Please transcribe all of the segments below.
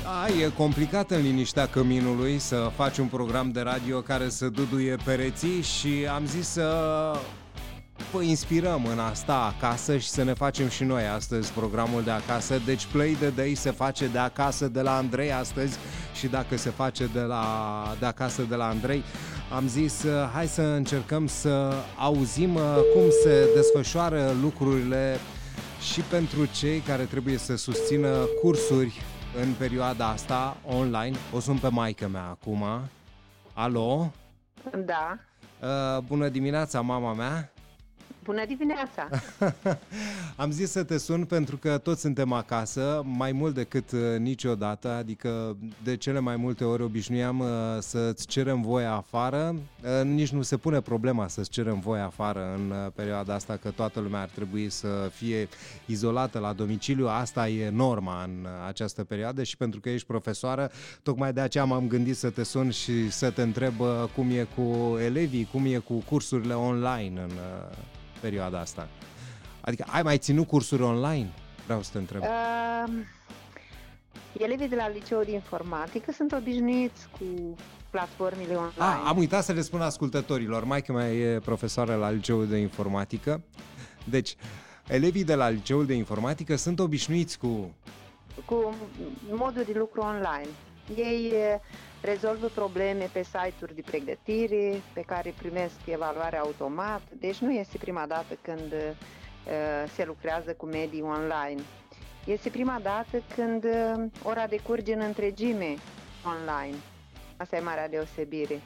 E complicat în liniștea căminului să faci un program de radio care să duduie pereții și am zis să vă inspirăm în asta acasă și să ne facem și noi astăzi programul de acasă. Deci Play the Day se face de acasă de la Andrei astăzi și dacă se face de acasă de la Andrei, am zis hai să încercăm să auzim cum se desfășoară lucrurile și pentru cei care trebuie să susțină cursuri în perioada asta online. O sun pe maică mea acum. Alo? Da. Bună dimineața, mama mea. Bună dimineața! Am zis să te sun pentru că toți suntem acasă, mai mult decât niciodată, adică de cele mai multe ori obișnuiam să-ți cerem voie afară. Nici nu se pune problema să-ți cerem voie afară în perioada asta, că toată lumea ar trebui să fie izolată la domiciliu. Asta e norma în această perioadă și pentru că ești profesoară, tocmai de aceea m-am gândit să te sun și să te întreb cum e cu elevii, cum e cu cursurile online în perioada asta. Adică ai mai ținut cursuri online? Vreau să te întreb. Elevii de la Liceul de Informatică sunt obișnuiți cu platformele online. Am uitat să le spun ascultătorilor. Maică mea e profesoară la Liceul de Informatică. Deci, elevii de la Liceul de Informatică sunt obișnuiți cu modul de lucru online. Ei rezolvă probleme pe site-uri de pregătire pe care primesc evaluare automat. Deci nu este prima dată când se lucrează cu medii online. Este prima dată când ora decurge în întregime online. Asta e marea deosebire.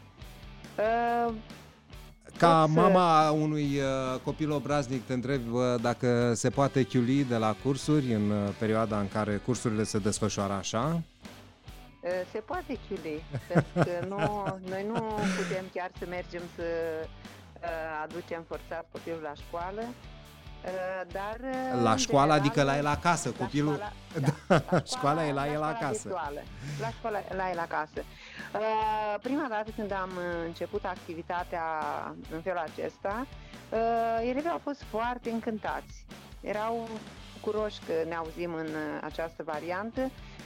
Ca mama unui copil obraznic te întreb dacă se poate chiuli de la cursuri în perioada în care cursurile se desfășoară așa? Se poate chiuli, pentru că noi nu putem chiar să mergem să aducem forțat copilul la școală, dar... La școală, adică la el acasă, copilul... Școala e la el acasă. La școală la el acasă. Prima dată când am început activitatea în felul acesta, elevii au fost foarte încântați. Erau bucuroși că ne auzim în această variantă.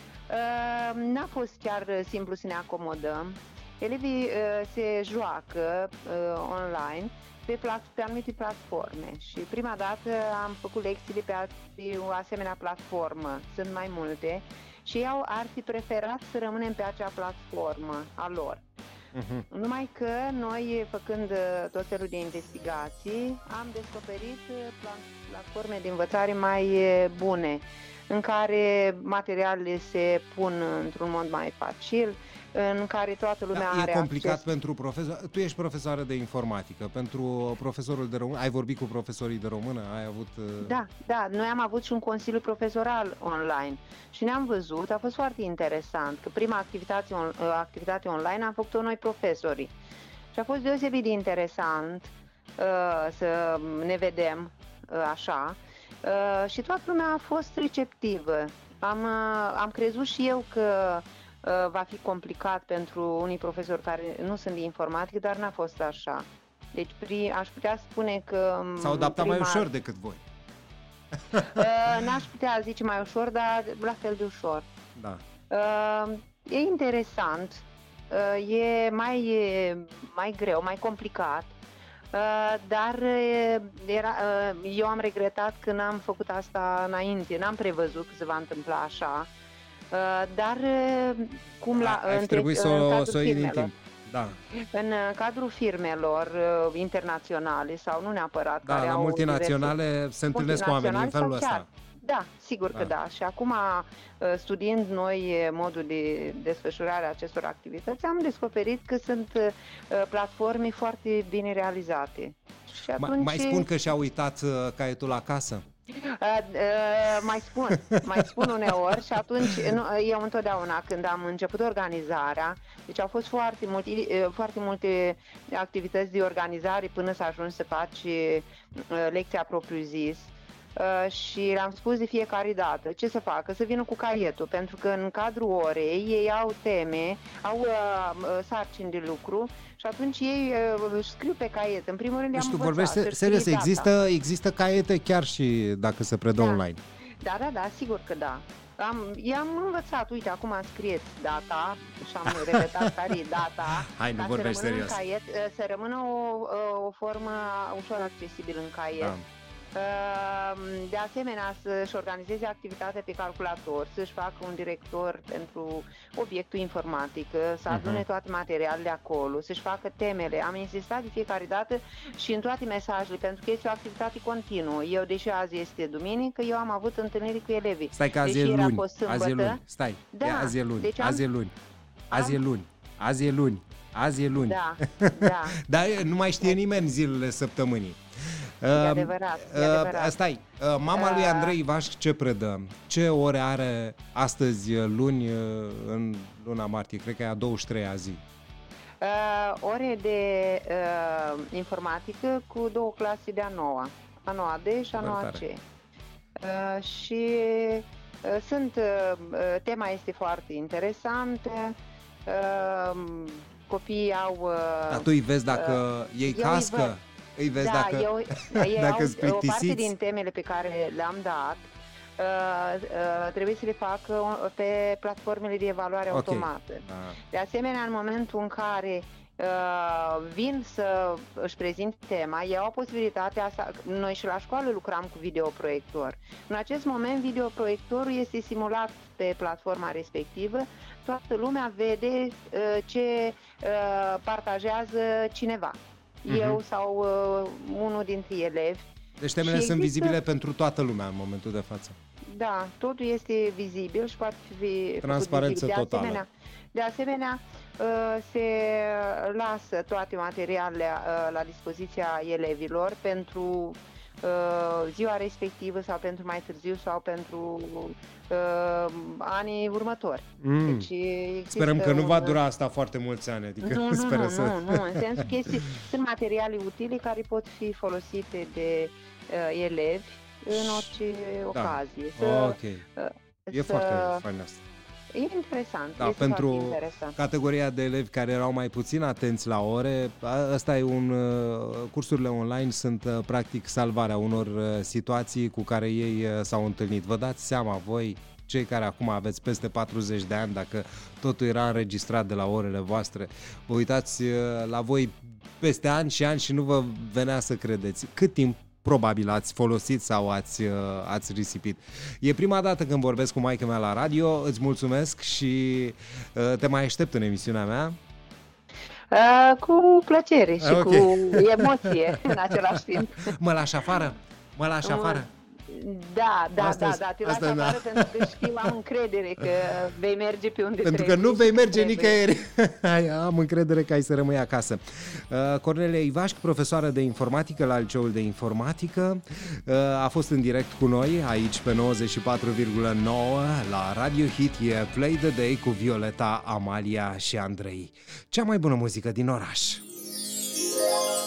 N-a fost chiar simplu să ne acomodăm. Elevii se joacă online pe anumite platforme și prima dată am făcut lecțiile pe o asemenea platformă. Sunt mai multe și ei ar fi preferat să rămânem pe acea platformă a lor. Numai că noi, făcând tot felul de investigații, am descoperit platforme de învățare mai bune, în care materialele se pun într-un mod mai facil, în care toată lumea are complicat acces. Pentru profesor. Tu ești profesoară de informatică. Pentru profesorul de română, ai vorbit cu profesorii de română? Ai avut... Da, noi am avut și un consiliu profesoral online și ne-am văzut, a fost foarte interesant, că prima activitate online am făcut-o noi profesorii. Și a fost deosebit de interesant să ne vedem așa. Și toată lumea a fost receptivă. Am crezut și eu că va fi complicat pentru unii profesori care nu sunt de informatică, dar n-a fost așa. Deci aș putea spune că... S-au adaptat mai ușor decât voi. N-aș putea zice mai ușor, dar la fel de ușor. Da. E interesant, e mai greu, mai complicat. Dar eu am regretat că n-am făcut asta înainte, n-am prevăzut că se va întâmpla așa, dar cum trebuie să o iei din timp. Da. În cadrul firmelor internaționale sau nu neapărat care la au multinaționale se întâlnesc oamenii în felul ăsta. Da, sigur că da. Și acum, studiind noi modul de desfășurare a acestor activități, am descoperit că sunt platforme foarte bine realizate. Și atunci... Mai spun că și-a uitat caietul acasă? Mai spun uneori și atunci eu întotdeauna când am început organizarea, deci au fost foarte multe activități de organizare până să ajungi să faci lecția propriu-zis. Și le-am spus de fiecare dată ce să facă, să vină cu caietul, pentru că în cadrul orei ei au teme, au sarcini de lucru și atunci ei își scriu pe caiet. În primul rând le-am învățat. Vorbești serios, există caiete chiar și dacă se predă online. Da, sigur că da. I-am învățat, uite, acum scrieți data și am repetat care e data. Hai, nu vorbești serios. În caiet, să rămână o formă ușor accesibilă în caiet. Da. De asemenea, să-și organizeze activitatea pe calculator, să-și facă un director pentru obiectul informatic, să adune toate materialele acolo, să-și facă temele. Am insistat de fiecare dată și în toate mesajele, pentru că este o activitate continuă. Eu, deși azi este duminică, eu am avut întâlniri cu elevii. Stai că azi e luni. Azi e luni. Stai. Da. Azi e luni. Deci azi e luni. Azi e luni. Azi e luni. Azi e luni. Da, da. Dar nu mai știe nimeni zilele săptămânii. E adevărat, e adevărat. Stai, mama lui Andrei Ivașc ce predă? Ce ore are astăzi, luni, în luna martie? Cred că e a 23-a zi. Ore de informatică cu 2 clase de a 9-a. A 9-a D și a 9-a C. Și tema este foarte interesantă. Copiii au... Dar tu îi vezi dacă ei cască? Îi vezi dacă o parte din temele pe care le-am dat trebuie să le facă pe platformele de evaluare automată. De asemenea, în momentul în care vin să își prezint tema, ei au posibilitatea asta. Noi și la școală lucram cu videoproiector. În acest moment, videoproiectorul este simulat pe platforma respectivă. Toată lumea vede ce partajează cineva. Eu sau unul dintre elevi. Deci temele sunt vizibile pentru toată lumea în momentul de față. Da, totul este vizibil și poate fi transparență totală. De asemenea, se lasă toate materialele la dispoziția elevilor pentru ziua respectivă sau pentru mai târziu sau pentru anii următori. Deci sperăm că nu va dura asta foarte mulți ani. Adică nu, în sensul că sunt materiale utile care pot fi folosite de elevi în orice ocazie. E foarte fain asta. E interesant. Da, pentru categoria de elevi care erau mai puțin atenți la ore, ăsta e cursurile online sunt practic salvarea unor situații cu care ei s-au întâlnit. Vă dați seama voi, cei care acum aveți peste 40 de ani, dacă totul era înregistrat de la orele voastre, vă uitați la voi peste ani și ani și nu vă venea să credeți cât timp probabil ați folosit sau ați risipit. E prima dată când vorbesc cu maică mea la radio, îți mulțumesc și te mai aștept în emisiunea mea. Cu plăcere și cu emoție în același timp. Mă lași afară? Mă lași afară? Da, te lași afară pentru că știu, am încredere că vei merge pe unde pentru că nu vei merge nicăieri. Am încredere că ai să rămâi acasă. Cornelia Ivașc, profesoară de informatică la Liceul de Informatică, a fost în direct cu noi aici pe 94,9 la Radio Hit. E Play the Day cu Violeta, Amalia și Andrei. Cea mai bună muzică din oraș.